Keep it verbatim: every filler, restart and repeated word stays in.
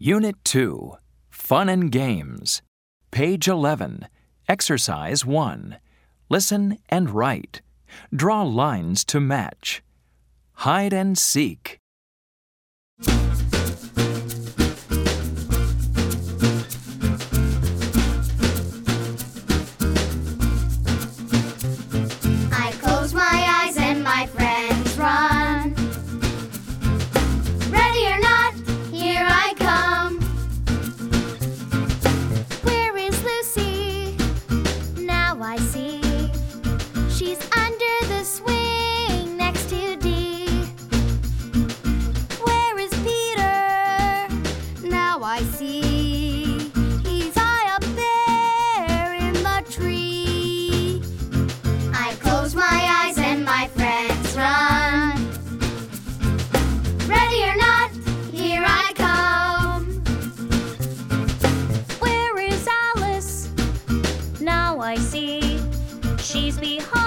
Unit two, Fun and Games. Page eleven, Exercise one. Listen and write. Draw lines to match. Hide and seek. I close my eyes and my friends run. Ready or not, here I come. Where is Lucy? Now I see. She's under the swing next to Dee. Where is Peter? Now I see. He's high up there in the tree. I close my eyes and my friends run. Ready or not, here I come. Where is Alice? Now I see. She's behind